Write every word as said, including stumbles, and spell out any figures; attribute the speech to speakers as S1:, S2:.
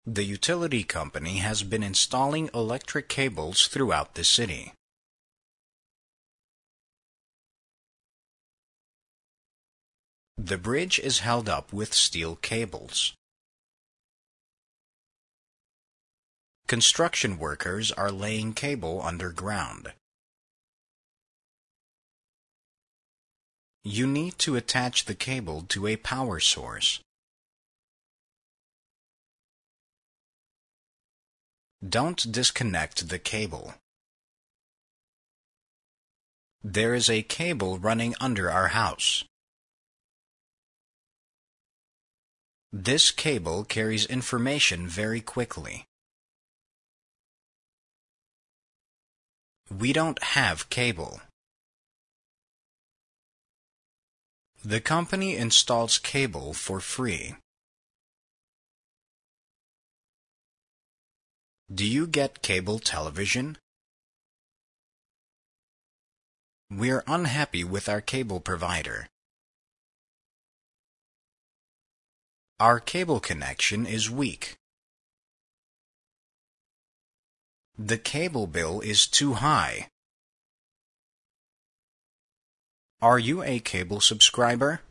S1: The utility company has been installing electric cables throughout the city. The bridge is held up with steel cables. Construction workers are laying cable underground. You need to attach the cable to a power source. Don't disconnect the cable. There is a cable running under our house. This cable carries information very quickly. We don't have cable. The company installs cable for free. Do you get cable television? We're unhappy with our cable provider. Our cable connection is weak. The cable bill is too high. Are you a cable subscriber?